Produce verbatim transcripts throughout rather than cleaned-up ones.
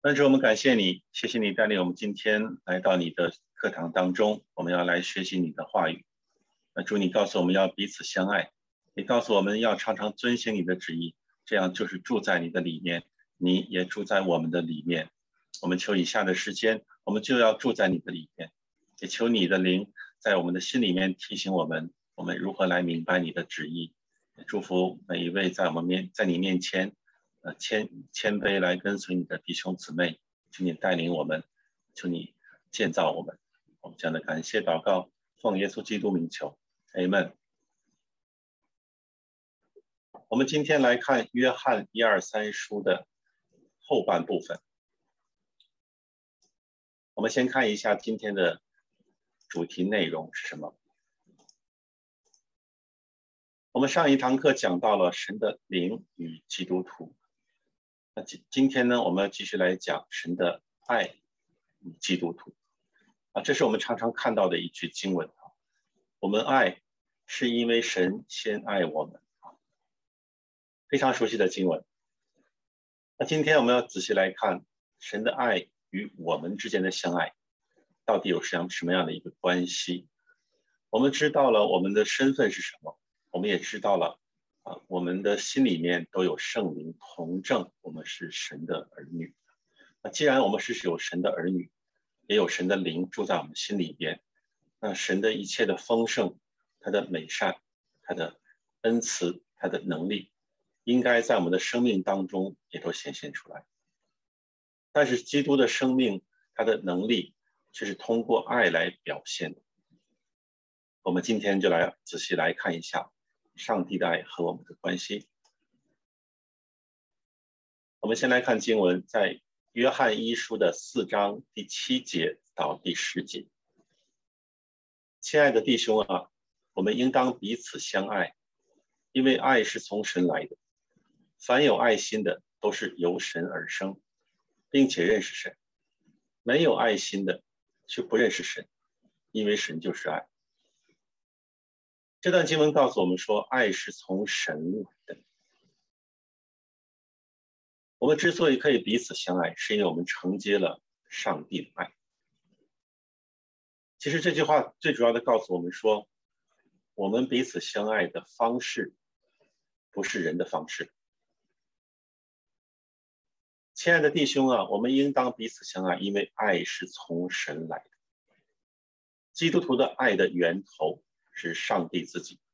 恩主，我们感谢你，谢谢你带领我们今天来到你的课堂当中，我们要来学习你的话语。那主，你告诉我们要彼此相爱，你告诉我们要常常遵行你的旨意，这样就是住在你的里面，你也住在我们的里面。我们求以下的时间，我们就要住在你的里面，也求你的灵在我们的心里面提醒我们，我们如何来明白你的旨意。祝福每一位在我们面在你面前呃，谦谦卑来跟随你的弟兄姊妹，求你带领我们，求你建造我们。我们这样的感谢祷告，奉耶稣基督名求 ，Amen。我们今天来看约翰一二三书的后半部分。我们先看一下今天的主题内容是什么。我们上一堂课讲到了神的灵与基督徒。那今今天呢，我们要继续来讲神的爱与基督徒啊，这是我们常常看到的一句经文啊。我们爱是因为神先爱我们啊，非常熟悉的经文。那今天我们要仔细来看神的爱与我们之间的相爱到底有什么什么样的一个关系。我们知道了我们的身份是什么，我们也知道了啊，我们的心里面都有圣灵同证，我们是神的儿女。那既然我们是有神的儿女，也有神的灵住在我们心里边，那神的一切的丰盛，他的美善，他的恩慈，他的能力，应该在我们的生命当中也都显现出来。但是基督的生命，他的能力却是通过爱来表现的。我们今天就来仔细来看一下上帝的爱和我们的关系。我们先来看经文，在约翰一书的四章第七节到第十节。亲爱的弟兄啊，我们应当彼此相爱，因为爱是从神来的。凡有爱心的，都是由神而生，并且认识神。没有爱心的，却不认识神，因为神就是爱。这段经文告诉我们说，爱是从神来的。我们之所以可以彼此相爱，是因为我们承接了上帝的爱。其实这句话最主要的告诉我们说，我们彼此相爱的方式不是人的方式。亲爱的弟兄啊，我们应当彼此相爱，因为爱是从神来的。基督徒的爱的源头是上帝自己，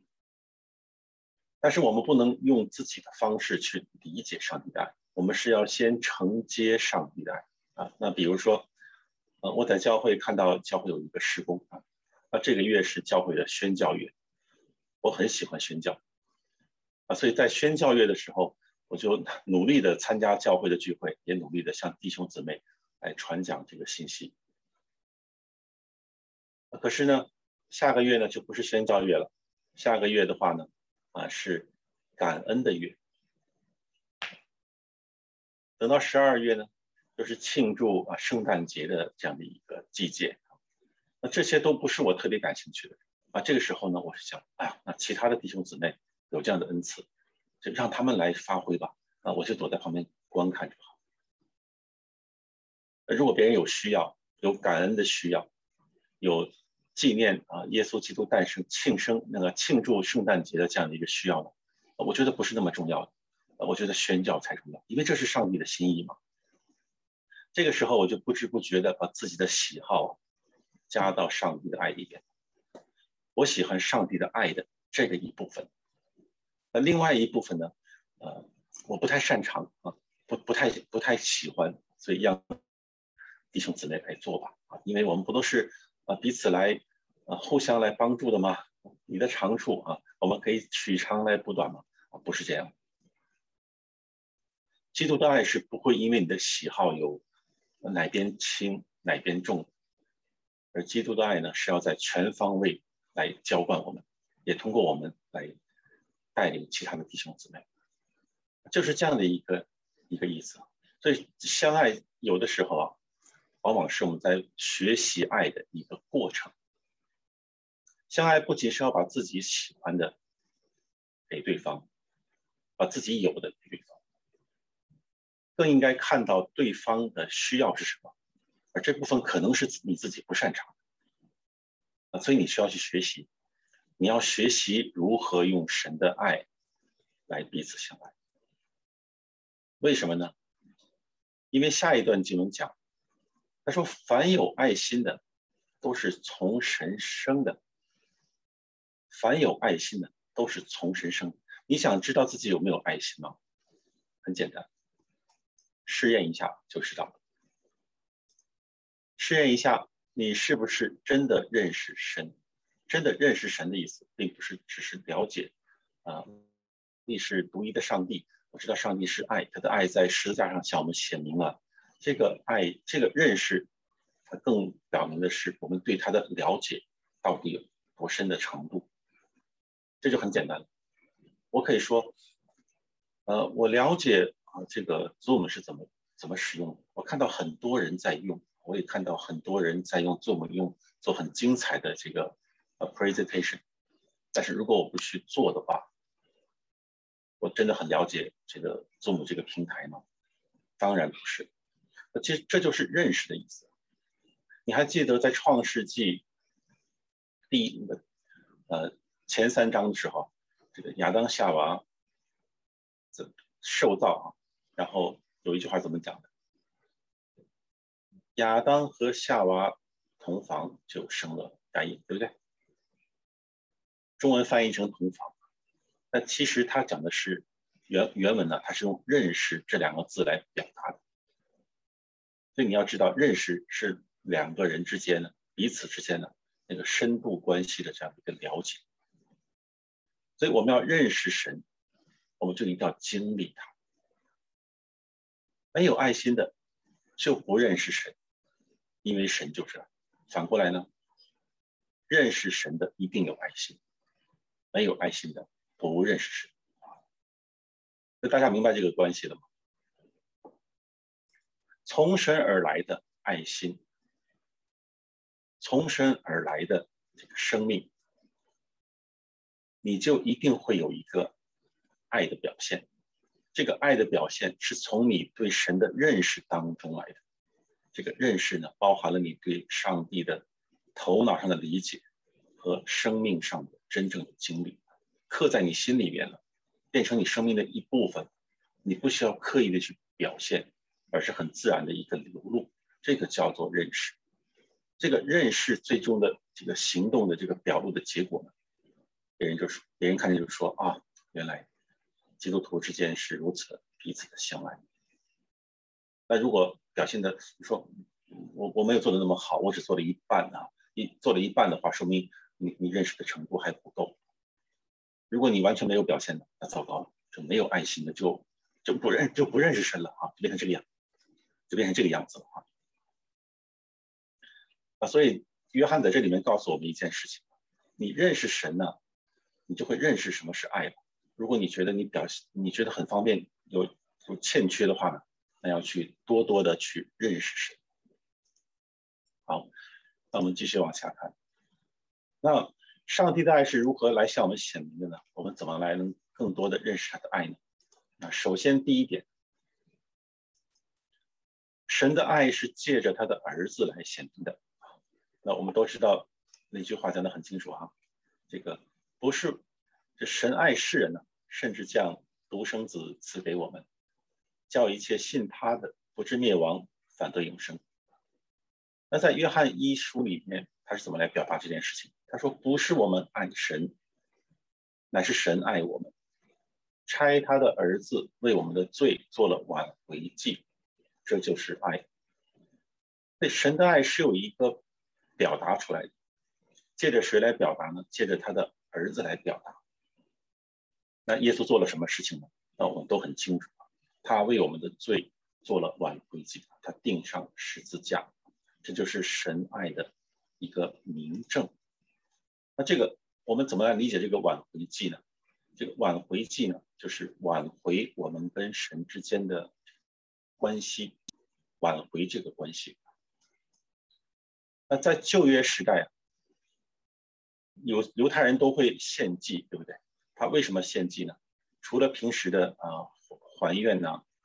但是我们不能用自己的方式去理解上帝的爱，我们是要先承接上帝的爱啊。那比如说，呃，我在教会看到教会有一个事工啊，那这个月是教会的宣教月，我很喜欢宣教啊，所以在宣教月的时候，我就努力的参加教会的聚会，也努力的向弟兄姊妹来传讲这个信息。可是呢，下个月呢就不是宣教月了，下个月的话呢，啊是感恩的月。等到十二月呢，就是庆祝啊圣诞节的这样的一个季节。那这些都不是我特别感兴趣的啊。这个时候呢，我是想，哎呀，那其他的弟兄姊妹有这样的恩赐，就让他们来发挥吧。啊，我就躲在旁边观看就好。如果别人有需要，有感恩的需要，有纪念啊耶稣基督诞生、庆生那个庆祝圣诞节的这样的一个需要呢，我觉得不是那么重要的。我觉得宣教才重要，因为这是上帝的心意嘛。这个时候我就不知不觉的把自己的喜好加到上帝的爱里边。我喜欢上帝的爱的这个一部分，那另外一部分呢，呃，我不太擅长啊，不不太不太喜欢，所以让弟兄姊妹来做吧啊，因为我们不都是啊彼此来啊互相来帮助的吗？你的长处啊，我们可以取长来补短吗？啊，不是这样。基督的爱是不会因为你的喜好有哪边轻哪边重，而基督的爱呢是要在全方位来浇灌我们，也通过我们来带领其他的弟兄姊妹，就是这样的一个一个意思。所以相爱有的时候啊，往往是我们在学习爱的一个过程。相爱不仅是要把自己喜欢的给对方，把自己有的给对方。 更应该看到对方的需要是什么，而这部分可能是你自己不擅长的，所以你需要去学习，你要学习如何用神的爱来彼此相爱。为什么呢？因为下一段经文讲，他说凡有爱心的都是从神生的，凡有爱心的都是从神生的。你想知道自己有没有爱心吗？很简单，试验一下就知道了。试验一下你是不是真的认识神。真的认识神的意思并不是只是了解啊，你是独一的上帝，我知道上帝是爱，他的爱在十字架上向我们显明了。这个爱，这个认识，它更表明的是我们对他的了解到底有多深的程度。这就很简单了。我可以说，呃，我了解啊，这个 Zoom 是怎么怎么使用的。我看到很多人在用，我也看到很多人在用 Zoom 用做很精彩的这个呃 presentation。但是如果我不去做的话，我真的很了解这个 Zoom 这个平台吗？当然不是。其实这就是认识的意思。你还记得在创世纪第一呃前三章的时候，这个亚当夏娃受造啊，然后有一句话怎么讲的？亚当和夏娃同房就生了该隐，对不对？中文翻译成同房，那其实它讲的是原原文呢，它是用认识这两个字来表达的。所以你要知道，认识是两个人之间的彼此之间的那个深度关系的这样一个了解。所以我们要认识神，我们就一定要经历他。没有爱心的就不认识神，因为神就是爱。反过来呢，认识神的一定有爱心，没有爱心的不认识神。那大家明白这个关系了吗？从神而来的爱心，从神而来的这个生命，你就一定会有一个爱的表现。这个爱的表现是从你对神的认识当中来的。这个认识呢，包含了你对上帝的头脑上的理解和生命上的真正的经历，刻在你心里面了，变成你生命的一部分。你不需要刻意的去表现，而是很自然的一个流露。这个叫做认识。这个认识最终的这个行动的这个表露的结果呢，别人就说，别人看见就说啊，原来基督徒之间是如此彼此的相爱。那如果表现的说我我没有做的那么好，我只做了一半啊，一做了一半的话，说明你你认识的程度还不够。如果你完全没有表现的，那糟糕了，就没有爱心的，就就不认就不认识神了啊，就变成这个样，就变成这个样子了啊。啊，所以约翰在这里面告诉我们一件事情：你认识神呢，你就会认识什么是爱了。如果你觉得你表现你觉得很方便，有有欠缺的话呢，那要去多多的去认识神。好，那我们继续往下看。那上帝的爱是如何来向我们显明的呢？我们怎么来能更多的认识他的爱呢？那首先第一点，神的爱是借着他的儿子来显明的。那我们都知道那句话讲得很清楚啊，这个不是这神爱世人呢，甚至将独生子赐给我们，叫一切信他的不至灭亡，反得永生。那在约翰一书里面，他是怎么来表达这件事情？他说：“不是我们爱神，乃是神爱我们，差他的儿子为我们的罪做了挽回祭，这就是爱。”对，神的爱是有一个表达出来的，借着谁来表达呢？借着他的儿子来表达。那耶稣做了什么事情呢？那我们都很清楚，他为我们的罪做了挽回祭，他钉上十字架，这就是神爱的一个明证。那这个我们怎么来理解这个挽回祭呢？这个挽回祭呢，就是挽回我们跟神之间的关系，挽回这个关系。那在旧约时代啊，犹犹太人都会献祭，对不对？他为什么献祭呢？除了平时的啊、呃、还愿呢、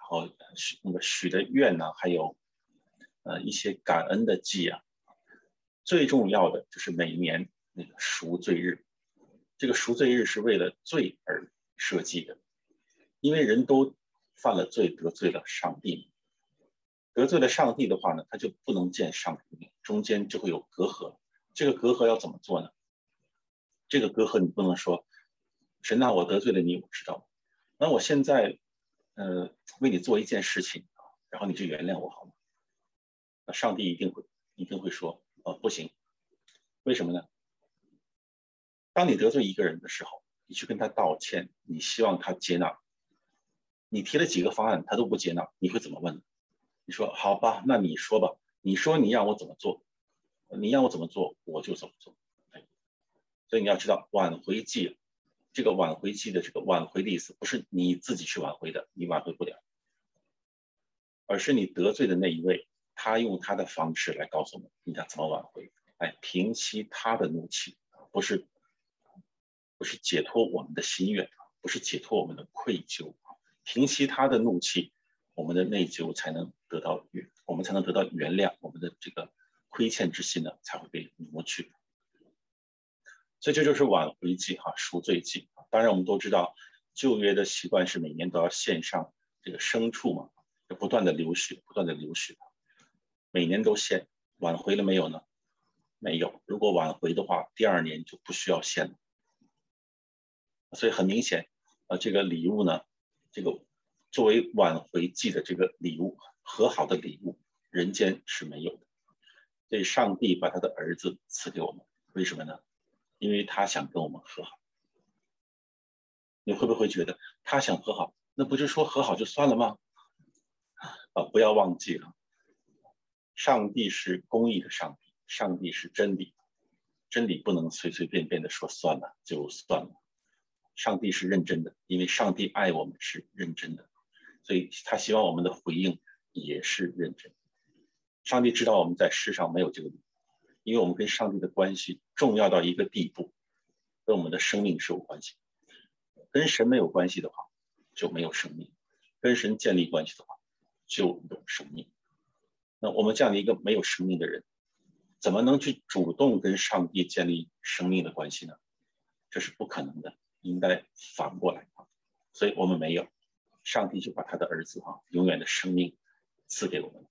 后许那个许的愿呢、啊，还有呃一些感恩的祭啊。最重要的就是每年那个赎罪日，这个赎罪日是为了罪而设计的，因为人都犯了罪，得罪了上帝。得罪了上帝的话呢，他就不能见上帝，中间就会有隔阂。这个隔阂要怎么做呢？这个隔阂你不能说，神啊，我得罪了你，我知道，那我现在呃为你做一件事情，然后你就原谅我好吗？那上帝一定会一定会说，哦，不行，为什么呢？当你得罪一个人的时候，你去跟他道歉，你希望他接纳，你提了几个方案，他都不接纳，你会怎么问？你说好吧，那你说吧，你说你让我怎么做，你让我怎么做，我就怎么做。所以你要知道，挽回祭，这个挽回祭的这个挽回的意思，不是你自己去挽回的，你挽回不了，而是你得罪的那一位，他用他的方式来告诉我们，你要怎么挽回，来平息他的怒气，不是不是解脱我们的心愿，不是解脱我们的愧疚，平息他的怒气，我们的内疚才能得到我们才能得到原谅，我们的这个亏欠之心呢才会被挪去。所以这就是挽回祭哈，赎罪祭。当然我们都知道，旧约的习惯是每年都要献上这个牲畜嘛，不断的流血，不断的流血，每年都献。挽回了没有呢？没有。如果挽回的话，第二年就不需要献了。所以很明显，呃，这个礼物呢，这个作为挽回祭的这个礼物，和好的礼物，人间是没有的。所以上帝把他的儿子赐给我们，为什么呢？因为他想跟我们和好。你会不会觉得他想和好，那不就说和好就算了吗？啊，不要忘记了，上帝是公义的上帝，上帝是真理，真理不能随随便便的说算了就算了。上帝是认真的，因为上帝爱我们是认真的，所以他希望我们的回应也是认真。上帝知道我们在世上没有这个理，因为我们跟上帝的关系重要到一个地步，跟我们的生命是有关系。跟神没有关系的话，就没有生命；跟神建立关系的话，就有生命。那我们这样的一个没有生命的人，怎么能去主动跟上帝建立生命的关系呢？这是不可能的，应该反过来。所以我们没有，上帝就把他的儿子啊，永远的生命赐给我们。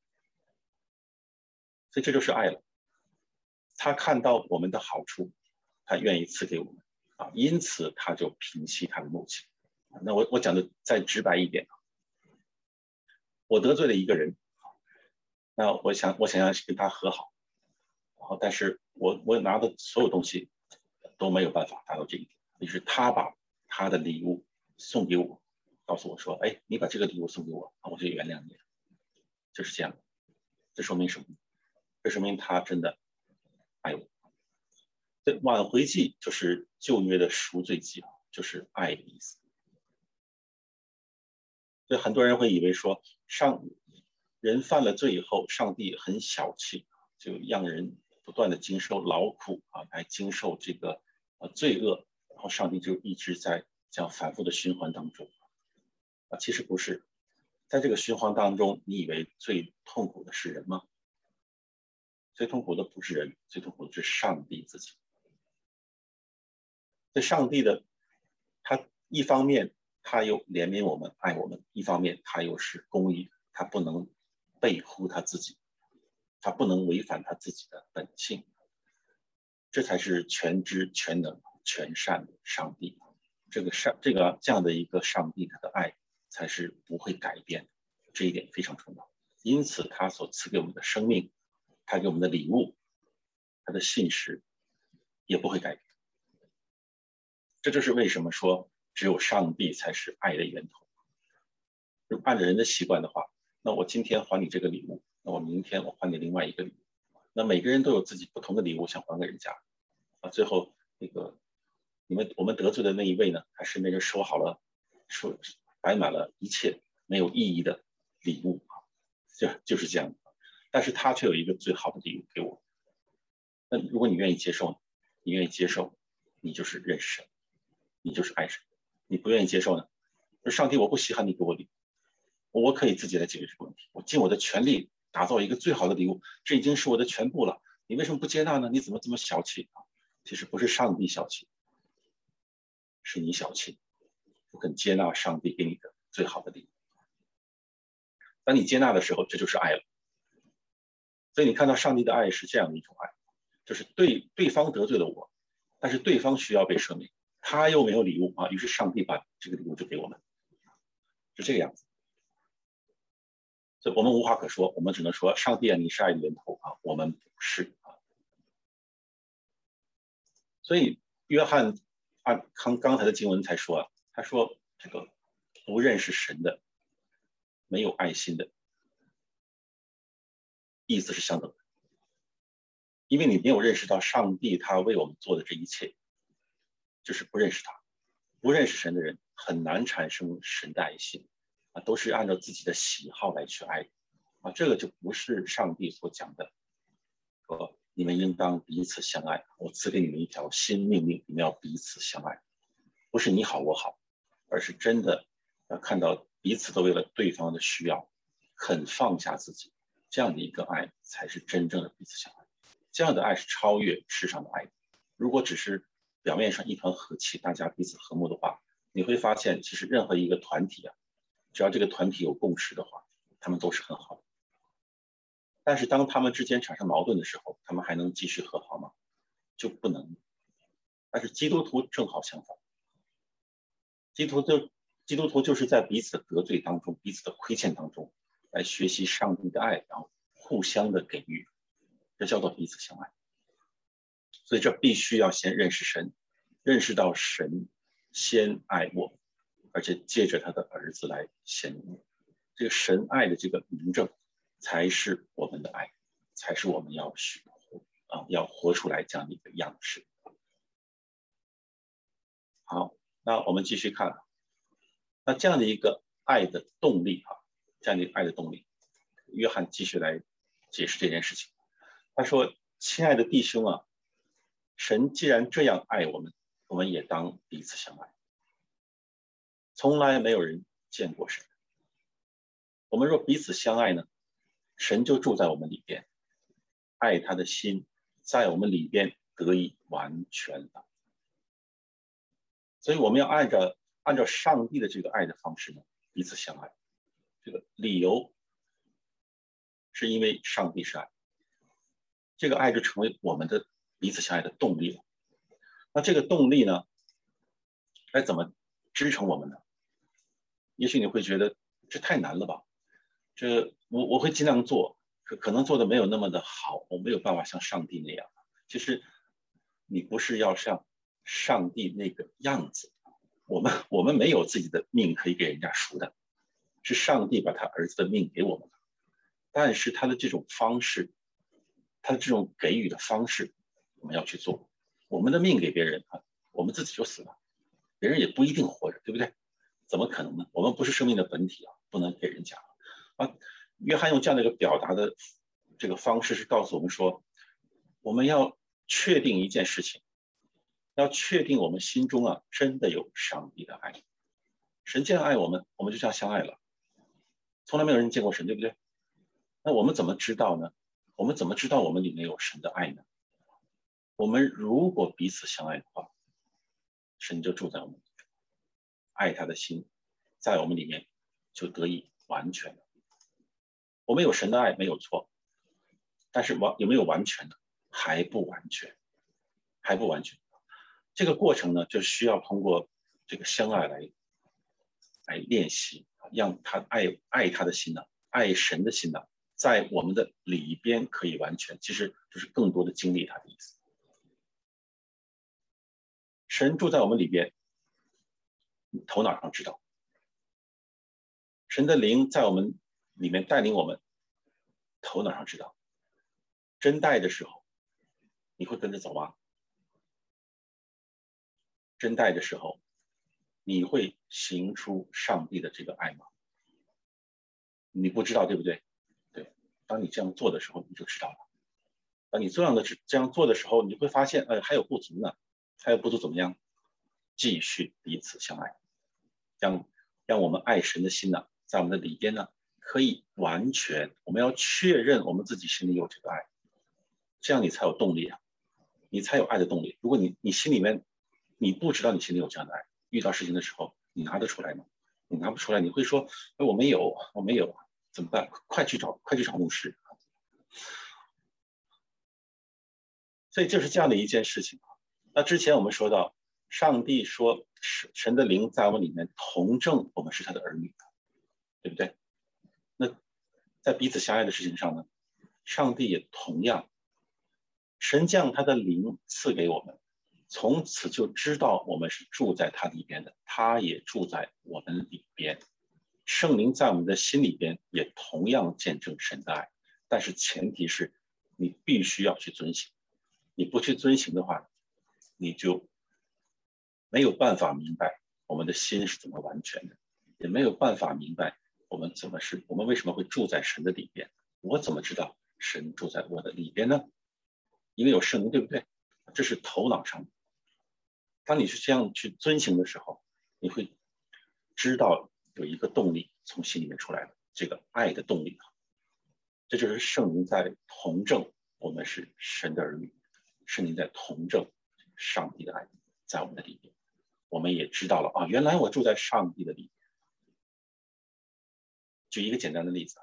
所以这就是爱了。他看到我们的好处，他愿意赐给我们啊，因此他就平息他的怒气。那我我讲的再直白一点，我得罪了一个人，那我想我想要跟他和好，然后但是我我拿的所有东西都没有办法达到这一点，于是他把他的礼物送给我，告诉我说，哎，你把这个礼物送给我，我就原谅你了。就是这样，这说明什么？这说明他真的爱我。这挽回祭就是旧约的赎罪祭，就是爱的意思。所以很多人会以为说，上人犯了罪以后，上帝很小气，就让人不断的经受劳苦啊，来经受这个呃罪恶，然后上帝就一直在这样反复的循环当中啊。其实不是，在这个循环当中，你以为最痛苦的是人吗？最痛苦的不是人，最痛苦的是上帝自己。这上帝的，他一方面他又怜悯我们、爱我们，一方面他又是公义，他不能背乎他自己，他不能违反他自己的本性，这才是全知、全能、全善的上帝。这个上这个这样的一个上帝，他的爱才是不会改变的，这一点非常重要。因此，他所赐给我们的生命，他给我们的礼物，他的信实也不会改变。这就是为什么说只有上帝才是爱的源头。如果按照人的习惯的话，那我今天还你这个礼物，那我明天我还你另外一个礼物。那每个人都有自己不同的礼物想还给人家啊，最后那个你们我们得罪的那一位呢，还是那个收好了，说摆满了一切没有意义的礼物啊，就就是这样。但是他却有一个最好的礼物给我。那如果你愿意接受，你愿意接受，你就是认识神，你就是爱神。你不愿意接受呢，说上帝我不稀罕你给我礼物， 我可以自己来解决这个问题，我尽我的全力打造一个最好的礼物，这已经是我的全部了。你为什么不接纳呢？你怎么这么小气啊？其实不是上帝小气，是你小气，不肯接纳上帝给你的最好的礼物。当你接纳的时候，这就是爱了。所以你看到上帝的爱是这样的一种爱，就是对对方得罪了我，但是对方需要被赦免，他又没有礼物啊，于是上帝把这个礼物就给我们，是这个样子。所以我们无话可说，我们只能说，上帝啊，你是爱的源头啊，我们不是啊。所以约翰按刚刚才的经文才说啊，他说这个不认识神的、没有爱心的，意思是相等的，因为你没有认识到上帝他为我们做的这一切，就是不认识他。不认识神的人很难产生神的爱心啊，都是按照自己的喜好来去爱啊，这个就不是上帝所讲的，说你们应当彼此相爱，我赐给你们一条新命令，你们要彼此相爱，不是你好我好，而是真的要看到彼此都为了对方的需要，肯放下自己，这样的一个爱才是真正的彼此相爱。这样的爱是超越世上的爱。如果只是表面上一团和气，大家彼此和睦的话，你会发现，其实任何一个团体啊，只要这个团体有共识的话，他们都是很好的。但是当他们之间产生矛盾的时候，他们还能继续和好吗？就不能。但是基督徒正好相反，基督徒基督徒就是在彼此的得罪当中、彼此的亏欠当中，来学习上帝的爱，然后互相的给予，这叫做彼此相爱。所以这必须要先认识神，认识到神先爱我，而且借着他的儿子来显明这个神爱的这个明证，才是我们的爱，才是我们要学啊要活出来这样的一个样式。好，那我们继续看，那这样的一个爱的动力啊，这样的一个爱的动力，约翰继续来解释这件事情。他说：“亲爱的弟兄啊，神既然这样爱我们，我们也当彼此相爱。从来没有人见过神。我们若彼此相爱呢，神就住在我们里边，爱他的心在我们里边得以完全了。所以我们要按照按照上帝的这个爱的方式呢，彼此相爱。这个理由是因为上帝是爱，这个爱就成为我们的彼此相爱的动力了。那这个动力呢，该怎么支撑我们呢？也许你会觉得这太难了吧？这我我会尽量做，可可能做的没有那么的好，我没有办法像上帝那样。其实你不是要像上帝那个样子，我们我们没有自己的命可以给人家赎的，是上帝把他儿子的命给我们的。但是他的这种方式，他的这种给予的方式，我们要去做。我们的命给别人啊，我们自己就死了，别人也不一定活着，对不对？怎么可能呢？我们不是生命的本体啊，不能给人家啊。约翰用这样的一个表达的这个方式，是告诉我们说，我们要确定一件事情，要确定我们心中啊真的有上帝的爱。神既然爱我们，我们就这样相爱了。从来没有人见过神，对不对？那我们怎么知道呢？我们怎么知道我们里面有神的爱呢？我们如果彼此相爱的话，神就住在我们里面，爱他的心在我们里面就得以完全了。我们有神的爱没有错，但是完有没有完全呢？还不完全，还不完全。这个过程呢，就需要通过这个相爱来来练习，让他爱爱他的心呢，爱神的心呢，在我们的里边可以完全，其实就是更多的经历他的意思。神住在我们里边，头脑上知道；神的灵在我们里面带领我们，头脑上知道。真带的时候，你会跟着走吗？真带的时候，你会行出上帝的这个爱吗？你不知道，对不对？对，当你这样做的时候，你就知道了。当你这样的这样做的时候，你会发现，呃，还有不足呢，还有不足怎么样？继续彼此相爱，让让我们爱神的心呢，在我们的里边呢， 可以完全，我们要确认我们自己心里有这个爱，这样你才有动力啊，你才有爱的动力。如果你你心里面你不知道你心里有这样的爱，遇到事情的时候你拿得出来吗？你拿不出来，你会说，哎，我没有，我没有，怎么办？快去找，快去找牧师。所以就是这样的一件事情。那之前我们说到，上帝说神的灵在我们里面同证我们是他的儿女，对不对？那在彼此相爱的事情上呢，上帝也同样，神将他的灵赐给我们，从此就知道我们是住在他里边的，他也住在我们里边。圣灵在我们的心里边也同样见证神的爱，但是前提是你必须要去遵行，你不去遵行的话，你就没有办法明白我们的心是怎么完全的，也没有办法明白我们怎么是，我们为什么会住在神的里边？我怎么知道神住在我的里边呢？因为有圣灵，对不对？这是头脑上的。当你是这样去遵行的时候，你会知道有一个动力从心里面出来了，这个爱的动力。这就是圣灵在同证我们是神的儿女，圣灵在同证上帝的爱在我们的里面，我们也知道了啊，原来我住在上帝的里面。举一个简单的例子啊，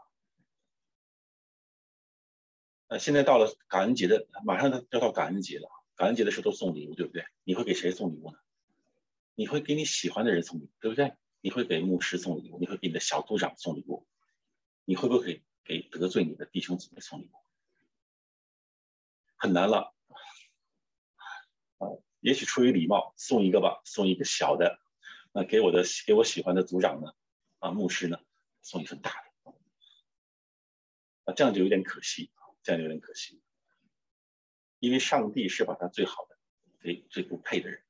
呃，现在到了感恩节的，马上就要到感恩节了，感恩节的时候都送礼物，对不对？你会给谁送礼物呢？你会给你喜欢的人送礼物，对不对？你会给牧师送礼物，你会给你的小组长送礼物，你会不会给得罪你的弟兄姊妹送礼物？很难了，啊，也许出于礼貌送一个吧，送一个小的，那给我的给我喜欢的组长呢，啊，牧师呢，送一份大的，啊，这样就有点可惜，这样有点可惜，因为上帝是把他最好的给最不配的人。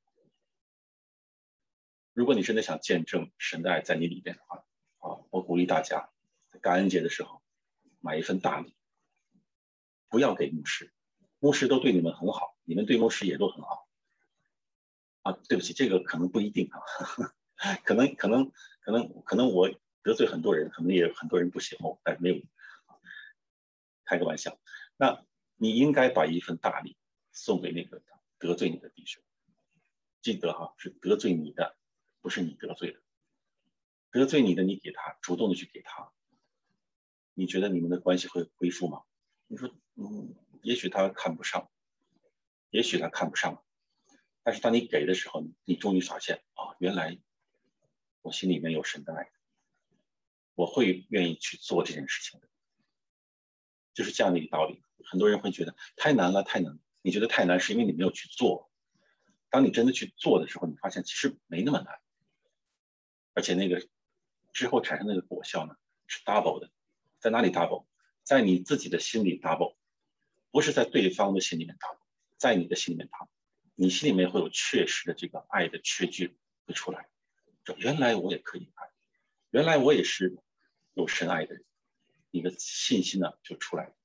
如果你真的想见证神的爱在你里边的话，啊，我鼓励大家在感恩节的时候买一份大礼，不要给牧师，牧师都对你们很好，你们对牧师也都很好。啊，对不起，这个可能不一定啊，可能可能可能可能我得罪很多人，可能也有很多人不喜欢我，但是没有，开个玩笑。那你应该把一份大礼送给那个得罪你的弟兄，记得哈，是得罪你的，不是你得罪的。得罪你的，你给他，主动的去给他，你觉得你们的关系会恢复吗？你说，嗯，也许他看不上，也许他看不上，但是当你给的时候，你终于发现啊，原来我心里面有神的爱，我会愿意去做这件事情的，就是这样的一个道理。很多人会觉得太难了，太难了。你觉得太难，是因为你没有去做。当你真的去做的时候，你发现其实没那么难，而且那个之后产生那个果效呢是 double 的。在哪里 double？ 在你自己的心里 double， 不是在对方的心里面 double， 在你的心里面 double， 你心里面会有确实的这个爱的确据会出来。原来我也可以爱，原来我也是有神爱的人，你的信心呢就出来了。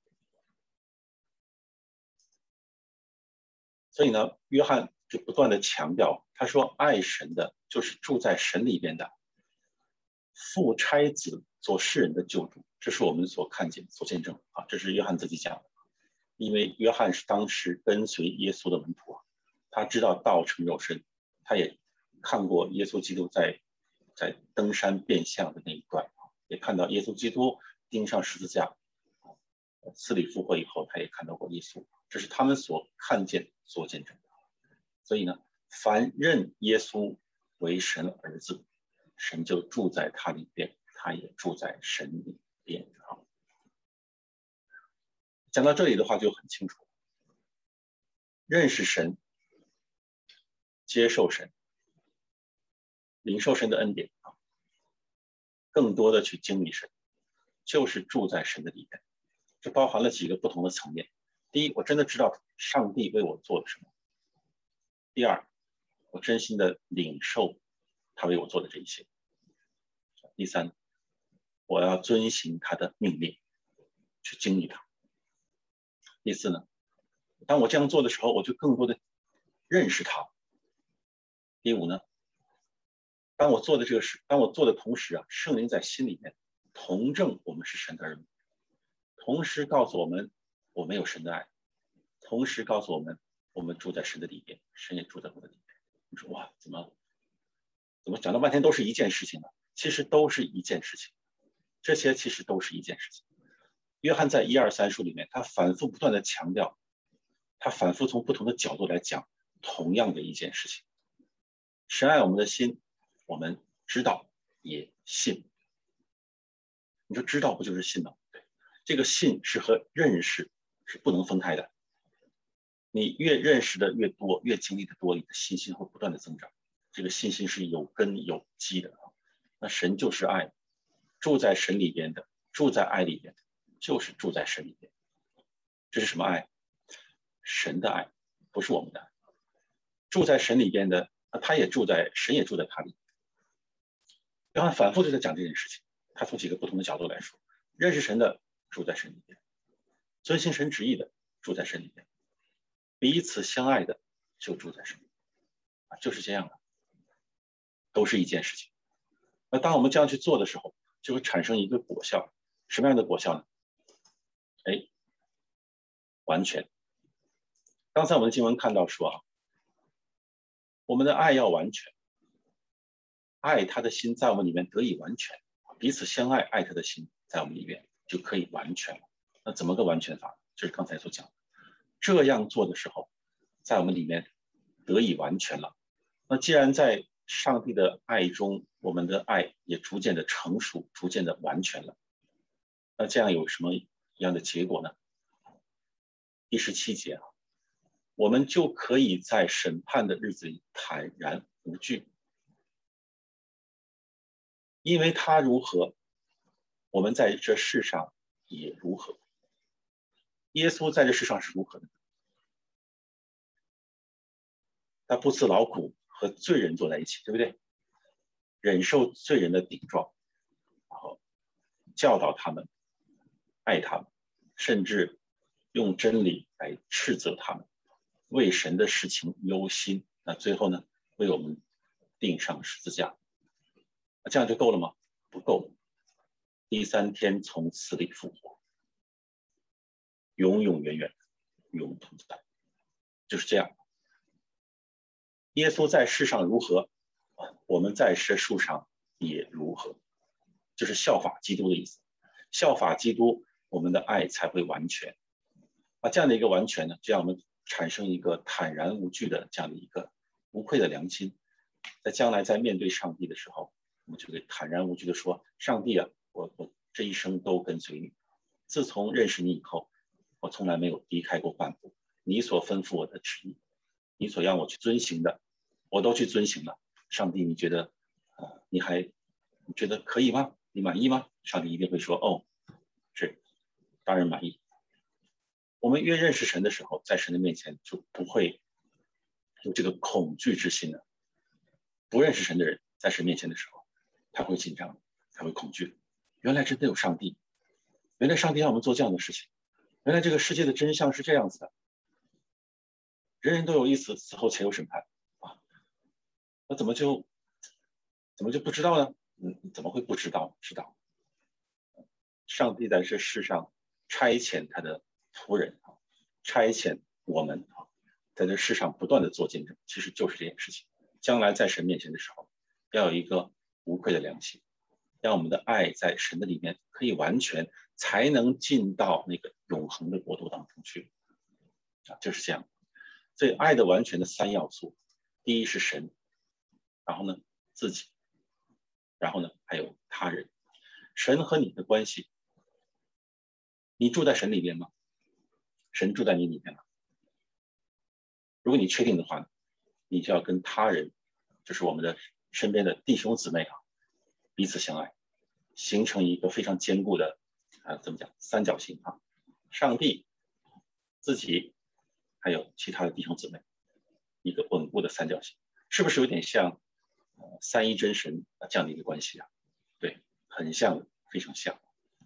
所以呢，约翰就不断的强调，他说爱神的就是住在神里边的，父差子做世人的救主，这是我们所看见、所见证啊，这是约翰自己讲的。因为约翰是当时跟随耶稣的门徒啊，他知道道成肉身，他也看过耶稣基督在在登山变相的那一段啊，也看到耶稣基督钉上十字架，死里复活以后，他也看到过耶稣，这是他们所看见、所见证的。所以呢，凡认耶稣为神儿子，神就住在他里边，他也住在神里边啊。讲到这里的话就很清楚，认识神，接受神，领受神的恩典啊，更多的去经历神，就是住在神的里边。这包含了几个不同的层面。第一，我真的知道上帝为我做了什么；第二，我真心的领受他为我做的这一切；第三，我要遵行他的命令，去经历他；第四呢，当我这样做的时候，我就更多的认识他；第五呢，当我做的这个事，当我做的同时啊，圣灵在心里面同证我们是神的儿女，同时告诉我们我们有神的爱，同时告诉我们我们住在神的里边，神也住在我的里边。你说哇，怎么怎么讲了半天都是一件事情呢？其实都是一件事情，这些其实都是一件事情。约翰在一二三书里面，他反复不断的强调，他反复从不同的角度来讲同样的一件事情。神爱我们的心，我们知道也信。你说知道不就是信吗？对，这个信是和认识是不能分开的。你越认识的越多，越经历的多，你的信心会不断的增长。这个信心是有根有基的。那神就是爱，住在神里边的，住在爱里边的，就是住在神里边。这是什么爱？神的爱，不是我们的爱。住在神里边的，他也住在，神也住在他里。约翰反复就在讲这件事情，他从几个不同的角度来说，认识神的住在神里边，遵行神旨意的住在神里边，彼此相爱的就住在神里边，啊，就是这样的，都是一件事情。那当我们这样去做的时候，就会产生一个果效，什么样的果效呢？哎，完全。刚才我们的经文看到说啊，我们的爱要完全，爱他的心在我们里面得以完全，彼此相爱，爱他的心在我们里面就可以完全了。那怎么个完全法？就是刚才所讲的，这样做的时候，在我们里面得以完全了。那既然在上帝的爱中，我们的爱也逐渐的成熟，逐渐的完全了，那这样有什么样的结果呢？第十七节啊，我们就可以在审判的日子里坦然无惧，因为他如何，我们在这世上也如何。耶稣在这世上是如何的？他不辞劳苦和罪人坐在一起，对不对？忍受罪人的顶撞，然后教导他们，爱他们，甚至用真理来斥责他们，为神的事情忧心。那最后呢，为我们钉上十字架。这样就够了吗？不够。第三天从死里复活，永永远远的与我们同在，就是这样。耶稣在世上如何，我们在这树上也如何，就是效法基督的意思。效法基督，我们的爱才会完全。啊，这样的一个完全呢，就让我们产生一个坦然无惧的这样的一个无愧的良心，在将来在面对上帝的时候，我们就可以坦然无惧的说：上帝啊，我我这一生都跟随你，自从认识你以后，我从来没有离开过半步。你所吩咐我的旨意，你所让我去遵行的，我都去遵行了。上帝，你觉得，呃，你还你觉得可以吗？你满意吗？上帝一定会说：哦，是，当然满意。我们越认识神的时候，在神的面前就不会有这个恐惧之心了。不认识神的人，在神面前的时候，他会紧张，他会恐惧。原来真的有上帝，原来上帝让我们做这样的事情，原来这个世界的真相是这样子的。人人都有一死，死后才有审判啊！那怎么就怎么就不知道呢？嗯，怎么会不知道？知道，上帝在这世上差遣他的仆人啊，差遣我们啊，在这世上不断的做见证，其实就是这件事情。将来在神面前的时候，要有一个无愧的良心，让我们的爱在神的里面可以完全，才能进到那个永恒的国度当中去啊，就是这样。所以爱的完全的三要素，第一是神，然后呢自己，然后呢还有他人。神和你的关系，你住在神里面吗？神住在你里面吗？如果你确定的话呢，你就要跟他人，就是我们的身边的弟兄姊妹啊，彼此相爱，形成一个非常坚固的啊，怎么讲，三角形啊，上帝、自己还有其他的弟兄姊妹，一个稳固的三角形，是不是有点像呃三一真神这样的一个关系啊？对，很像，非常像。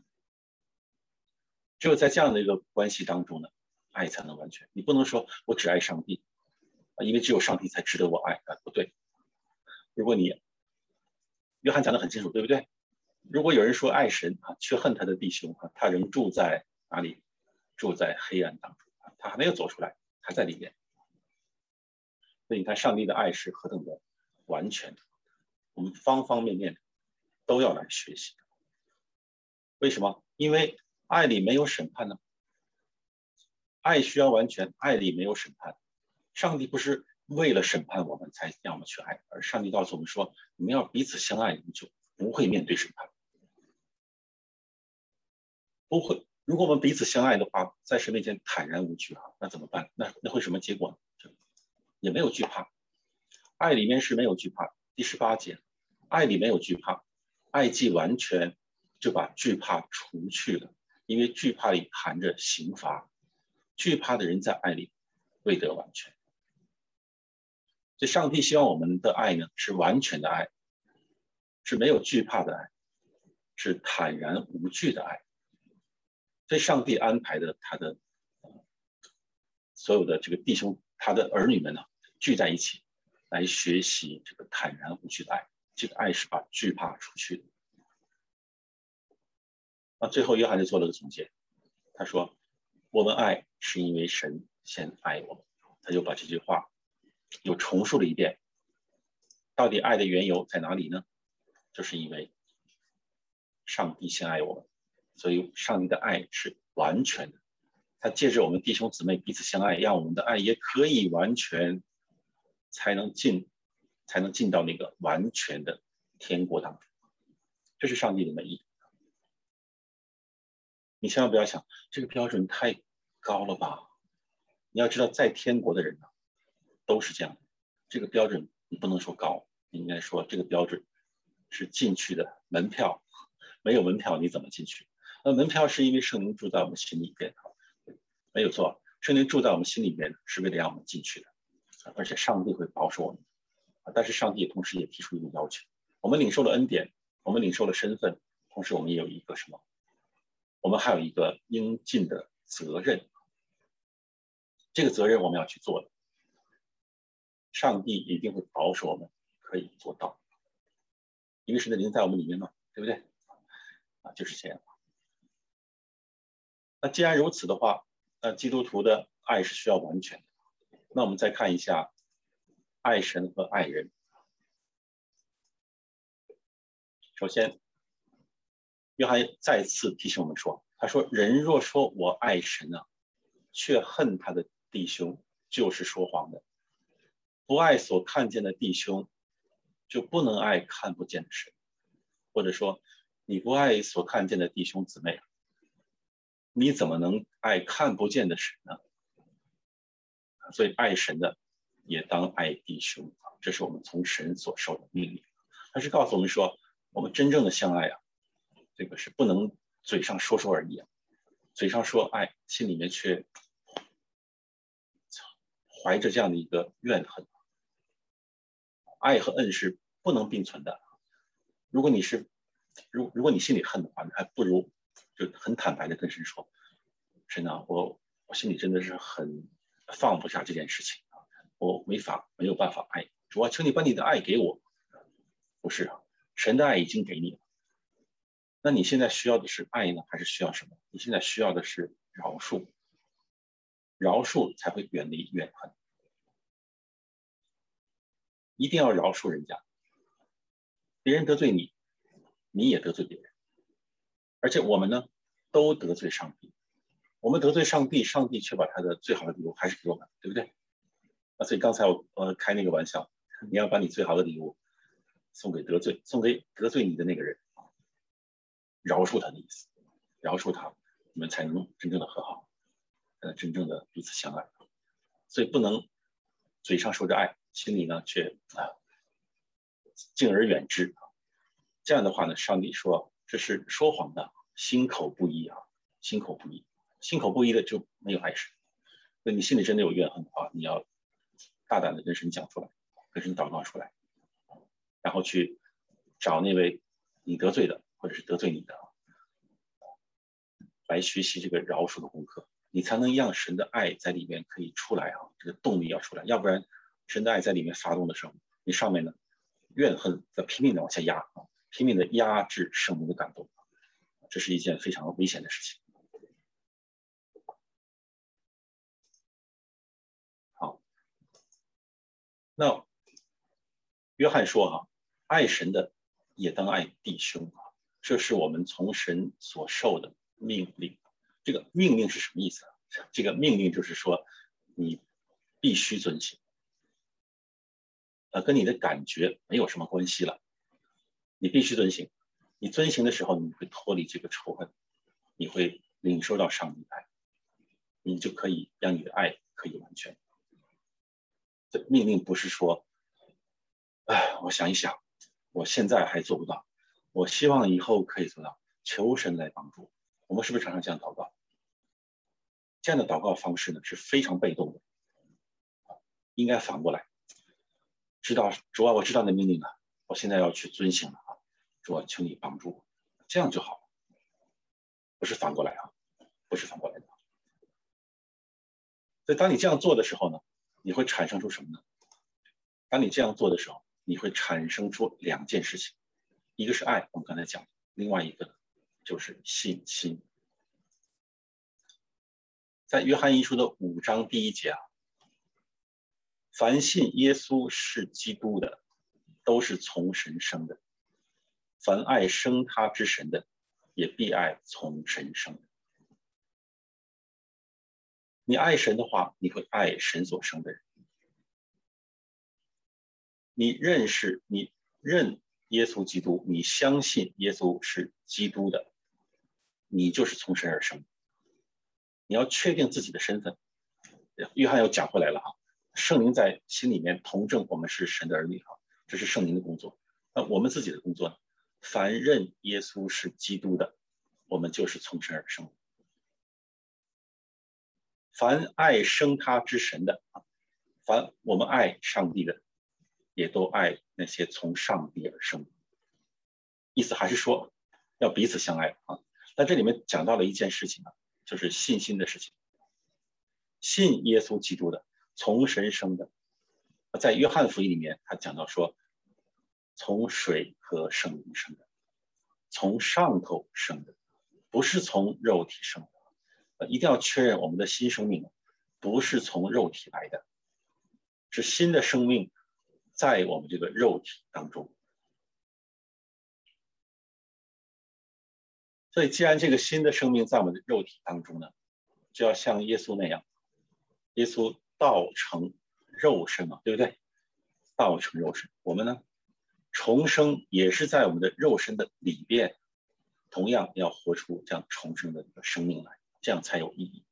只有在这样的一个关系当中呢，爱才能完全。你不能说我只爱上帝啊，因为只有上帝才值得我爱啊，不对。如果你约翰讲得很清楚，对不对？ 如果有人说爱神啊，却恨他的弟兄啊，他仍住在哪里？住在黑暗当中啊，他还没有走出来，还在里面。所以你看，上帝的爱是何等的完全，我们方方面面都要来学习。为什么？因为爱里没有审判呢？爱需要完全，爱里没有审判。上帝不是为了审判我们才让我们去爱，而上帝告诉我们说，你们要彼此相爱，你就不会面对审判。不会，如果我们彼此相爱的话，在神面前坦然无惧啊，那怎么办？那那会什么结果呢？也没有惧怕。爱里面是没有惧怕。第十八节，爱里没有惧怕，爱既完全，就把惧怕除去了，因为惧怕里含着刑罚，惧怕的人在爱里未得完全。所以上帝希望我们的爱呢，是完全的爱，是没有惧怕的爱，是坦然无惧的爱。所以上帝安排的他的所有的这个弟兄，他的儿女们呢，聚在一起来学习这个坦然无惧的爱。这个爱是把惧怕除去的。那最后约翰就做了个总结，他说：“我们爱是因为神先爱我们。”他就把这句话又重述了一遍。到底爱的缘由在哪里呢？就是因为上帝先爱我们，所以上帝的爱是完全的。他借着我们弟兄姊妹彼此相爱，让我们的爱也可以完全，才能进，才能进到那个完全的天国当中。这是上帝的美意。你千万不要想这个标准太高了吧？你要知道，在天国的人呢，都是这样的。这个标准你不能说高，你应该说这个标准是进去的门票。没有门票你怎么进去？那门票是因为圣灵住在我们心里边，没有错，圣灵住在我们心里边是为了让我们进去的，而且上帝会保守我们。但是上帝同时也提出一个要求，我们领受了恩典，我们领受了身份，同时我们也有一个什么？我们还有一个应尽的责任。这个责任我们要去做的，上帝一定会保守我们可以做到，因为神的灵在我们里面嘛，对不对？啊，就是这样。那既然如此的话，那基督徒的爱是需要完全的。那我们再看一下爱神和爱人。首先，约翰再次提醒我们说，他说：“人若说我爱神啊，却恨他的弟兄，就是说谎的。不爱所看见的弟兄，就不能爱看不见的神。”或者说，你不爱所看见的弟兄姊妹，你怎么能爱看不见的神呢？所以爱神的也当爱弟兄，这是我们从神所受的命令。他是告诉我们说，我们真正的相爱啊，这个是不能嘴上说说而已啊，嘴上说爱，心里面却怀着这样的一个怨恨。爱和恨是不能并存的。如果你是，如如果你心里恨的话，你还不如就很坦白的跟神说：“神啊，我我心里真的是很放不下这件事情啊，我没法没有办法爱。主啊，求你把你的爱给我。”不是啊，神的爱已经给你了。那你现在需要的是爱呢，还是需要什么？你现在需要的是饶恕，饶恕才会远离怨恨。一定要饶恕人家，别人得罪你，你也得罪别人，而且我们呢都得罪上帝。我们得罪上帝，上帝却把他的最好的礼物还是给我们，对不对？那所以刚才我呃开那个玩笑，你要把你最好的礼物送给得罪送给得罪你的那个人，饶恕他的意思，饶恕他，你们才能真正的和好，呃，真正的彼此相爱。所以不能嘴上说着爱，心里呢却啊敬而远之。这样的话呢，上帝说这是说谎的，心口不一啊，心口不一，心口不一的就没有爱神。那你心里真的有怨恨的话，你要大胆的跟神讲出来，跟神祷告出来，然后去找那位你得罪的或者是得罪你的，来学习这个饶恕的功课，你才能让神的爱在里面可以出来啊，这个动力要出来，要不然神的爱在里面发动的时候，你上面呢怨恨在拼命的往下压啊， 拼命的压制圣灵的感动，这是一件非常危险的事情。好，那约翰说啊，爱神的也当爱弟兄啊，这是我们从神所受的命令。这个命令是什么意思啊？这个命令就是说，你必须遵行，呃，跟你的感觉没有什么关系了，你必须遵行。你遵行的时候，你会脱离这个仇恨，你会领受到上帝的爱，你就可以让你的爱可以完全。这命令不是说，哎，我想一想，我现在还做不到，我希望以后可以做到，求神来帮助。我们是不是常常这样祷告？这样的祷告方式呢是非常被动的，应该反过来，知道主啊，我知道你的命令了，我现在要去遵行了啊，主啊，求你帮助我，这样就好了，不是反过来啊，不是反过来的。所以当你这样做的时候呢，你会产生出什么呢？当你这样做的时候，你会产生出两件事情，一个是爱，我们刚才讲，另外一个就是信心。在约翰一书的五章第一节啊，凡信耶稣是基督的，都是从神生的；凡爱生他之神的，也必爱从神生的。你爱神的话，你会爱神所生的人。你认识、你认耶稣基督，你相信耶稣是基督的，你就是从神而生。你要确定自己的身份。约翰又讲回来了哈，圣灵在心里面同证我们是神的儿女哈，这是圣灵的工作。那我们自己的工作呢？凡认耶稣是基督的，我们就是从神而生。凡爱生他之神的，凡我们爱上帝的，也都爱那些从上帝而生。意思还是说要彼此相爱啊。但这里面讲到了一件事情啊，就是信心的事情。信耶稣基督的，从神生的，在约翰福音里面，他讲到说，从水和圣灵生的，从上头生的，不是从肉体生的。一定要确认我们的新生命不是从肉体来的，是新的生命在我们这个肉体当中。所以既然这个新的生命在我们的肉体当中呢，就要像耶稣那样，耶稣道成肉身嘛，对不对？道成肉身，我们呢重生也是在我们的肉身的里边，同样要活出这样重生的一个生命来，这样才有意义。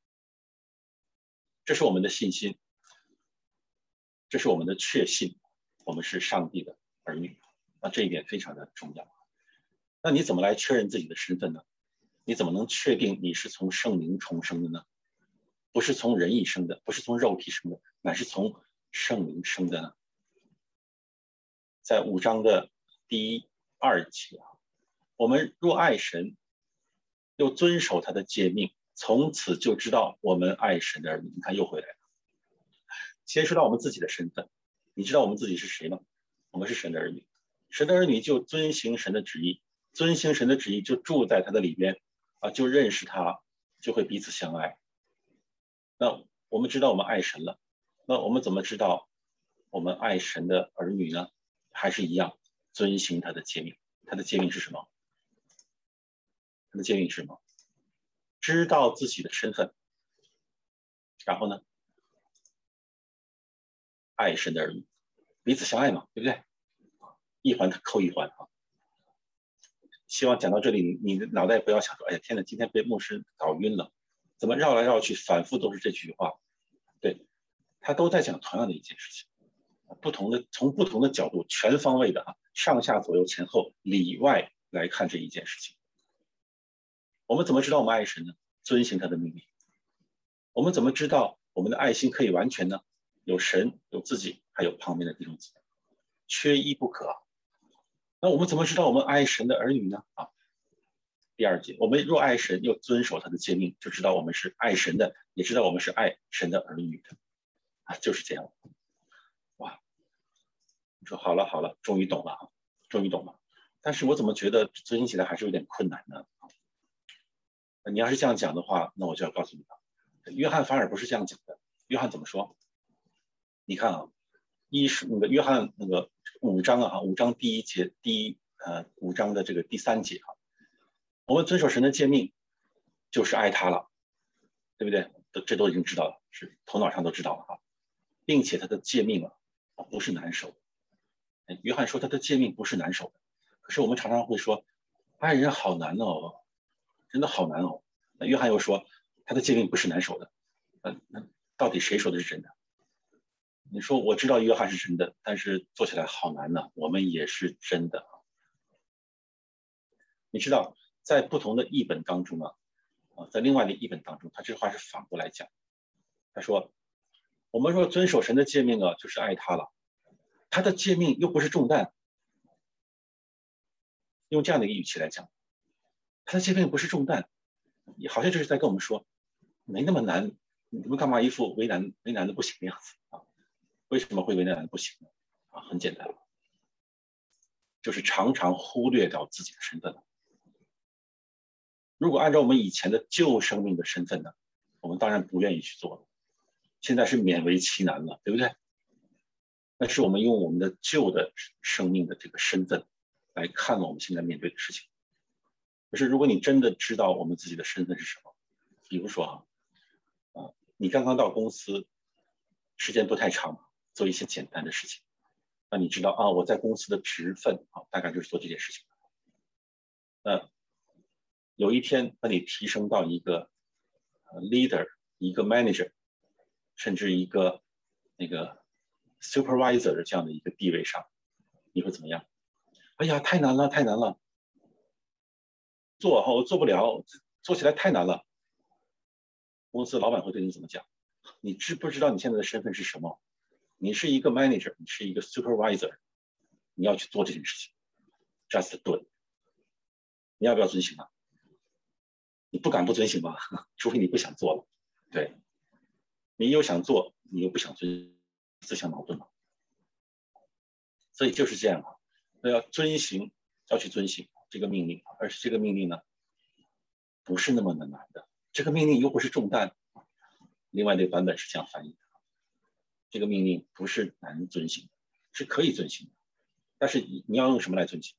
这是我们的信心，这是我们的确信，我们是上帝的儿女，那这一点非常的重要。那你怎么来确认自己的身份呢？你怎么能确定你是从圣灵重生的呢？不是从人意生的，不是从肉体生的，乃是从圣灵生的呢？在五章的第一、二节啊，我们若爱神，又遵守他的诫命，从此就知道我们爱神的儿女。你看又回来了。先说到我们自己的身份，你知道我们自己是谁吗？我们是神的儿女，神的儿女就遵行神的旨意，遵行神的旨意就住在他的里边啊，就认识他，就会彼此相爱。那我们知道我们爱神了，那我们怎么知道我们爱神的儿女呢？还是一样，遵行他的诫命。他的诫命是什么？他的诫命是什么？知道自己的身份，然后呢，爱神的儿女，彼此相爱嘛，对不对？一环扣一环啊。希望讲到这里，你的脑袋不要想说，哎呀，天哪，今天被牧师搞晕了，怎么绕来绕去，反复都是这句话。对，他都在讲同样的一件事情，不同的从不同的角度，全方位的啊，上下左右前后里外来看这一件事情。我们怎么知道我们爱神呢？遵行他的命令。我们怎么知道我们的爱心可以完全呢？有神，有自己，还有旁边的弟兄姊妹，缺一不可。那我们怎么知道我们爱神的儿女呢？啊，第二节，我们若爱神，又遵守他的诫命，就知道我们是爱神的，也知道我们是爱神的儿女的。啊，就是这样。哇，你说好了好了，终于懂了啊，终于懂了。 但是我怎么觉得遵行起来还是有点困难呢？你要是这样讲的话，那我就要告诉你了，约翰反而不是这样讲的。约翰怎么说？你看啊，一是那个约翰那个五章啊，五章第一节第一呃五章的这个第三节啊，我们遵守神的诫命，就是爱他了，对不对？这都已经知道了，是头脑上都知道了啊，并且他的诫命啊不是难守。约翰说他的诫命不是难守的，可是我们常常会说，爱人好难哦，真的好难哦。那约翰又说他的诫命不是难守的，那那到底谁说的是真的？你说我知道约翰是真的，但是做起来好难呢。我们也是真的。你知道，在不同的译本当中啊，啊，在另外的译本当中，他这话是反过来讲。他说，我们说遵守神的诫命啊，就是爱他了。他的诫命又不是重担，用这样的一个语气来讲，他的诫命不是重担，好像就是在跟我们说，没那么难，你们干嘛一副为难为难的不行的样子啊？为什么会为难的不行呢？啊，很简单，就是常常忽略掉自己的身份了。如果按照我们以前的旧生命的身份呢，我们当然不愿意去做了。现在是勉为其难了，对不对？那是我们用我们的旧的生命的这个身份来看我们现在面对的事情。可是如果你真的知道我们自己的身份是什么，比如说啊，啊，你刚刚到公司，时间不太长，做一些简单的事情，那你知道啊，我在公司的职分啊，大概就是做这件事情。那有一天把你提升到一个 leader， 一个 manager， 甚至一个那个 supervisor 的这样的一个地位上，你会怎么样？哎呀，太难了，太难了，做我做不了，做起来太难了。公司老板会对你怎么讲？你知不知道你现在的身份是什么？你是一个 manager， 你是一个 supervisor， 你要去做这件事情 ，just do it。你要不要遵行啊？你不敢不遵行吧？除非你不想做了。对，你又想做，你又不想遵，自相矛盾嘛。所以就是这样啊，那要遵行，要去遵行这个命令，而且这个命令呢，不是那么的难的。这个命令又不是重担。另外那个版本是这样翻译的：这个命令不是难遵行的，是可以遵行的。但是你要用什么来遵行？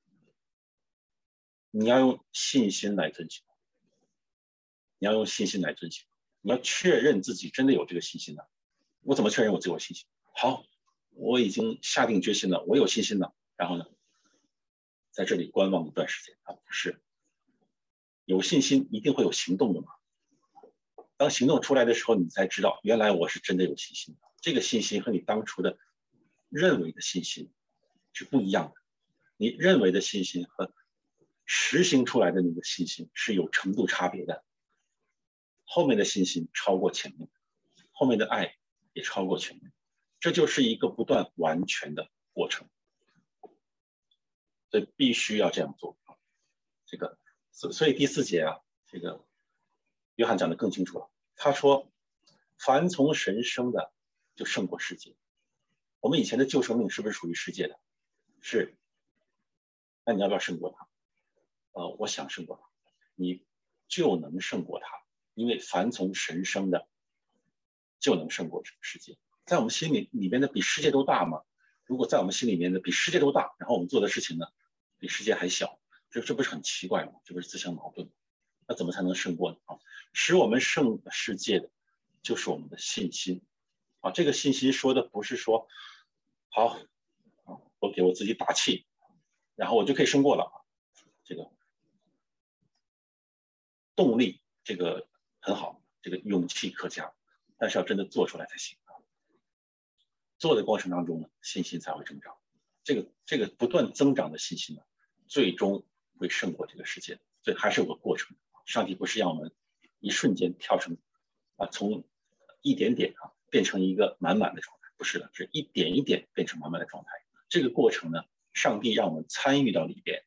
你要用信心来遵行。你要用信心来遵行。你要确认自己真的有这个信心了。我怎么确认我自己有信心？好，我已经下定决心了，我有信心了。然后呢，在这里观望一段时间啊，不是有信心一定会有行动的嘛？当行动出来的时候，你才知道原来我是真的有信心的。这个信心和你当初的认为的信心是不一样的。你认为的信心和实行出来的那个信心是有程度差别的。后面的信心超过前面，后面的爱也超过前面，这就是一个不断完全的过程。所以必须要这样做。这个，所以第四节啊，这个约翰讲得更清楚了。他说，凡从神生的，就胜过世界。我们以前的旧生命是不是属于世界的？是。那你要不要胜过他？呃，我想胜过他，你就能胜过他，因为凡从神生的，就能胜过这个世界。在我们心里里面的比世界都大吗？如果在我们心里面的比世界都大，然后我们做的事情呢，比世界还小，这这不是很奇怪吗？这不是自相矛盾吗？那怎么才能胜过呢？啊，使我们胜世界的，就是我们的信心。啊，这个信心说的不是说，好，啊，我给我自己打气，然后我就可以胜过了。这个动力，这个很好，这个勇气可嘉，但是要真的做出来才行。做的过程当中呢，信心才会增长。这个这个不断增长的信心呢，最终会胜过这个世界。所以还是有个过程。上帝不是让我们一瞬间跳成啊，从一点点啊变成一个满满的状态，不是的，是一点一点变成满满的状态。这个过程呢，上帝让我们参与到里边，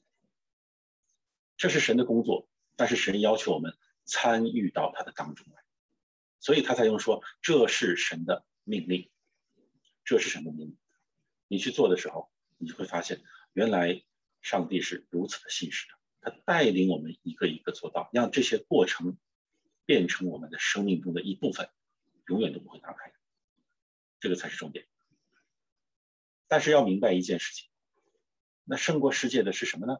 这是神的工作，但是神要求我们参与到他的当中来，所以他才用说这是神的命令。这是什么命令？你去做的时候，你就会发现，原来上帝是如此的信实的，他带领我们一个一个做到，让这些过程变成我们的生命中的一部分，永远都不会打开的，这个才是重点。但是要明白一件事情，那胜过世界的是什么呢？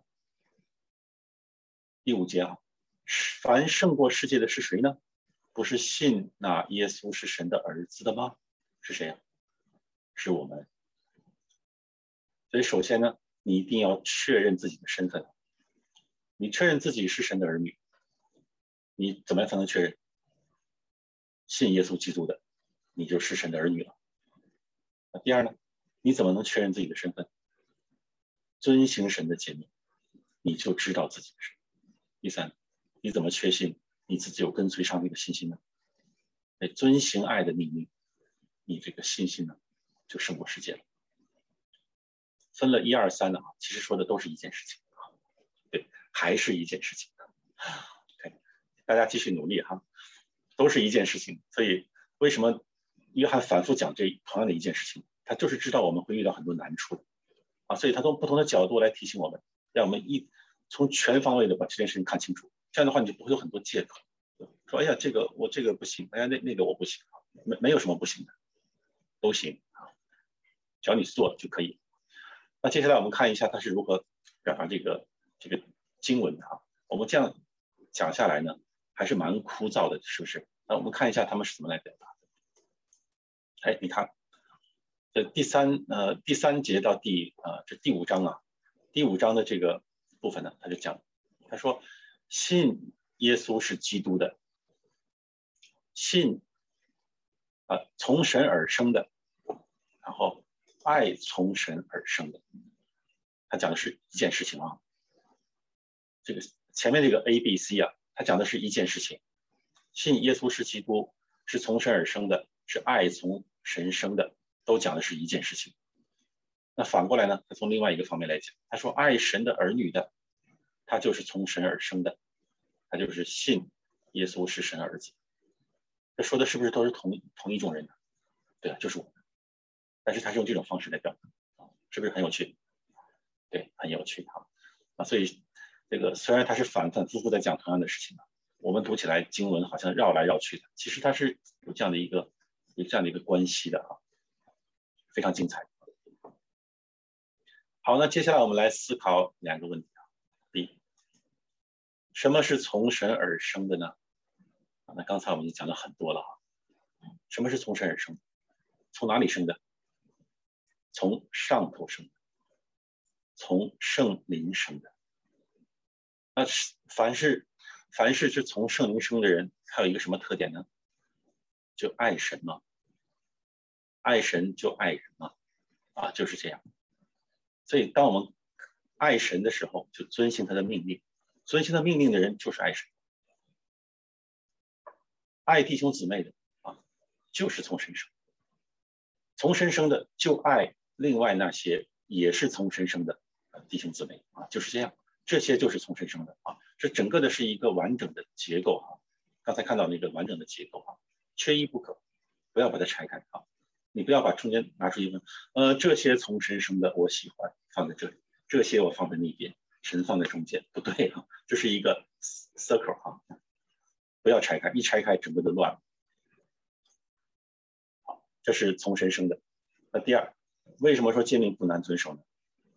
第五节啊，凡胜过世界的是谁呢？不是信那耶稣是神的儿子的吗？是谁啊？是我们。所以首先呢，你一定要确认自己的身份。你确认自己是神的儿女，你怎么样才能确认？信耶稣基督的，你就是神的儿女了。那第二呢，你怎么能确认自己的身份？遵行神的诫命，你就知道自己的身份。第三，你怎么确信你自己有跟随上帝的信心呢？哎，遵行爱的命令，你这个信心呢，就胜过世界了。分了一二三的啊，其实说的都是一件事情，对，还是一件事情。OK， 大家继续努力哈，都是一件事情。所以为什么约翰反复讲这同样的一件事情？他就是知道我们会遇到很多难处的啊，所以他从不同的角度来提醒我们，让我们一从全方位的把这件事情看清楚。这样的话，你就不会有很多借口，说哎呀这个我这个不行，哎呀那那个我不行，没没有什么不行的，都行啊，只要你做就可以。那接下来我们看一下他是如何表达这个这个经文的啊。我们这样讲下来呢，还是蛮枯燥的，是不是？那我们看一下他们是怎么来表达的。哎，你看，这第三呃第三节到第呃这第五章啊，第五章的这个部分呢，他就讲，他说信耶稣是基督的，信啊、呃、从神而生的，然后爱从神而生的。他讲的是一件事情啊，这个前面这个 A、B、C 啊，他讲的是一件事情，信耶稣是基督，是从神而生的，是爱从神生的，都讲的是一件事情。那反过来呢，他从另外一个方面来讲，他说爱神的儿女的，他就是从神而生的，他就是信耶稣是神儿子。这说的是不是都是同同一种人呢？对啊，就是我们。但是他是用这种方式来表达，是不是很有趣？对，很有趣哈。啊，所以这个虽然他是反反复复在讲同样的事情啊，我们读起来经文好像绕来绕去的，其实它是有这样的一个有这样的一个关系的啊，非常精彩。好，那接下来我们来思考两个问题啊。第一，什么是从神而生的呢？啊，那刚才我们已经讲了很多了啊。什么是从神而生？从哪里生的？从上头生的，从圣灵生的。那凡是凡是是从圣灵生的人，他有一个什么特点呢？就爱神嘛，爱神就爱人嘛，啊，就是这样。所以当我们爱神的时候，就遵行他的命令，遵行他命令的人就是爱神。爱弟兄姊妹的啊，就是从神生，从神生的就爱另外那些也是从神生的弟兄姊妹啊，就是这样。这些就是从神生的啊，这整个的是一个完整的结构啊。刚才看到那个完整的结构啊，缺一不可，不要把它拆开啊。你不要把中间拿出一个，呃，这些从神生的我喜欢放在这里，这些我放在那边，神放在中间，不对啊，这是一个 circle 啊，不要拆开，一拆开整个都乱了。好，这是从神生的。那第二，为什么说诫命不难遵守呢？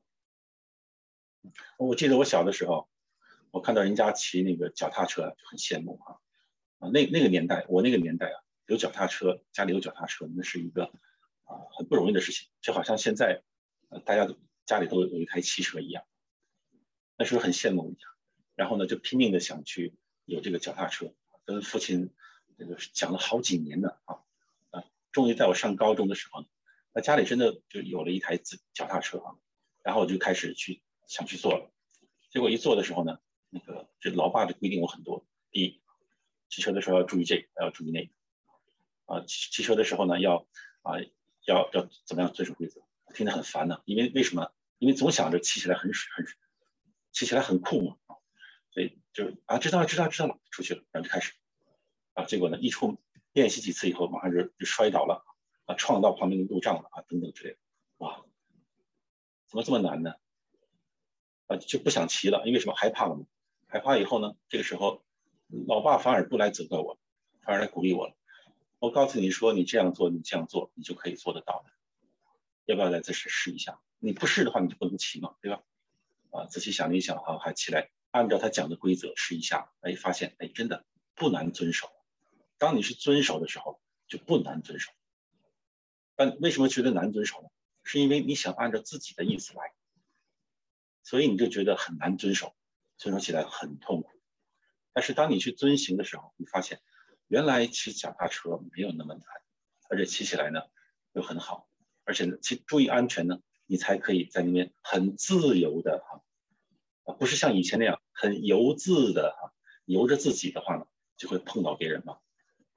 我记得我小的时候，我看到人家骑那个脚踏车就很羡慕啊啊，那那个年代，我那个年代啊，有脚踏车，家里有脚踏车，那是一个啊很不容易的事情，就好像现在呃大家都家里都有一台汽车一样，那时候很羡慕一样，然后呢就拼命的想去有这个脚踏车，跟父亲这个讲了好几年呢啊啊，终于在我上高中的时候呢，那家里真的就有了一台自脚踏车啊，然后我就开始去想去做了，结果一做的时候呢，那个这老爸就规定我很多，第一，骑车的时候要注意这个，要注意那个，啊，骑骑车的时候呢要啊要要怎么样遵守规则，听得很烦呢，因为为什么？因为总想着骑起来很很骑起来很酷嘛，所以就啊知道了知道了知道了，出去了，然后就开始啊，结果呢一出练习几次以后，马上就就摔倒了啊，撞到旁边的路障了啊，等等之类的，哇，怎么这么难呢？ 啊，就不想骑了，因为什么？害怕了嘛。害怕以后呢，这个时候老爸反而不来责怪我，反而来鼓励我了。我告诉你说，你这样做，你这样做，你就可以做得到的。要不要来再试试一下？你不试的话，你就不能骑嘛，对吧？啊，仔细想了一想，好，还起来按照他讲的规则试一下，哎，发现哎，真的不难遵守。当你是遵守的时候，就不难遵守。但为什么觉得难遵守呢？是因为你想按照自己的意思来，所以你就觉得很难遵守，遵守起来很痛苦。但是当你去遵行的时候，你发现原来骑脚踏车没有那么难，而且骑起来呢又很好，而且呢，其注意安全呢，你才可以在里面很自由的哈，不是像以前那样很游自的哈，游着自己的话呢，就会碰到别人嘛。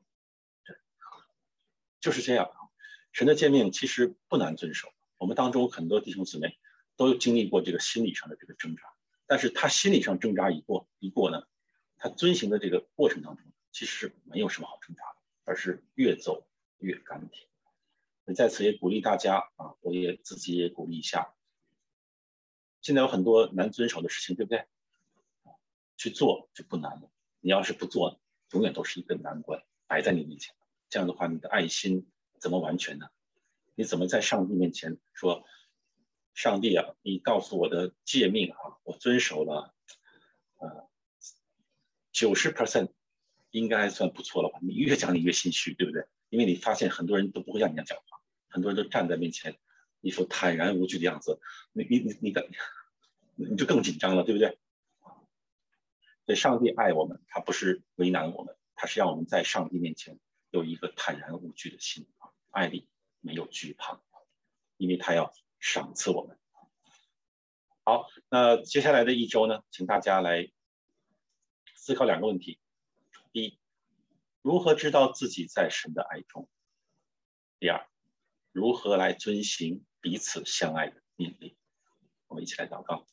就是这样。神的诫命其实不难遵守，我们当中很多弟兄姊妹都经历过这个心理上的这个挣扎，但是他心理上挣扎一过一过呢，他遵行的这个过程当中，其实没有什么好挣扎的，而是越走越甘甜。在此也鼓励大家啊，我也自己也鼓励一下。现在有很多难遵守的事情，对不对？去做就不难了，你要是不做，永远都是一个难关摆在你面前。这样的话，你的爱心怎么完全呢？你怎么在上帝面前说，上帝啊，你告诉我的诫命啊，我遵守了，呃，九十 percent 应该算不错了吧？你越讲你越心虚，对不对？因为你发现很多人都不会像你这样讲话，很多人都站在面前，一副坦然无惧的样子，你你你你的，你就更紧张了，对不对？所以上帝爱我们，他不是为难我们，他是让我们在上帝面前有一个坦然无惧的心，爱里没有惧怕，因为他要赏赐我们。好，那接下来的一周呢，请大家来思考两个问题：第一，如何知道自己在神的爱中？第二，如何来遵行彼此相爱的命令？我们一起来祷告。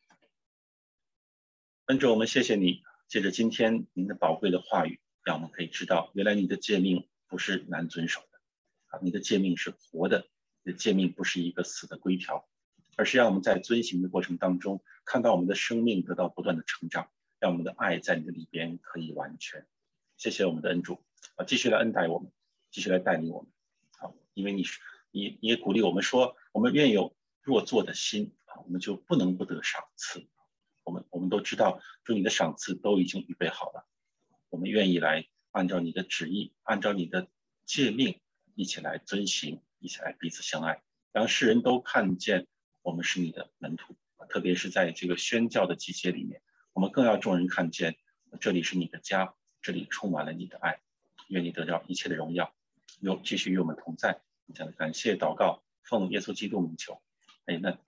恩主，我们谢谢你，借着今天您的宝贵的话语，让我们可以知道，原来你的诫命不是难遵守的，啊，你的诫命是活的，你的诫命不是一个死的规条，而是让我们在遵行的过程当中，看到我们的生命得到不断的成长，让我们的爱在你的里边可以完全。谢谢我们的恩主，啊，继续来恩待我们，继续来带领我们，好，因为你是你你也鼓励我们说，我们愿有若做的心，啊，我们就不能不得赏赐。我们我们都知道，主你的赏赐都已经预备好了，我们愿意来按照你的旨意，按照你的诫命，一起来遵行，一起来彼此相爱，让世人都看见我们是你的门徒。特别是在这个宣教的季节里面，我们更要众人看见这里是你的家，这里充满了你的爱。愿你得到一切的荣耀，又继续与我们同在。这样的感谢祷告，奉耶稣基督名求，阿们。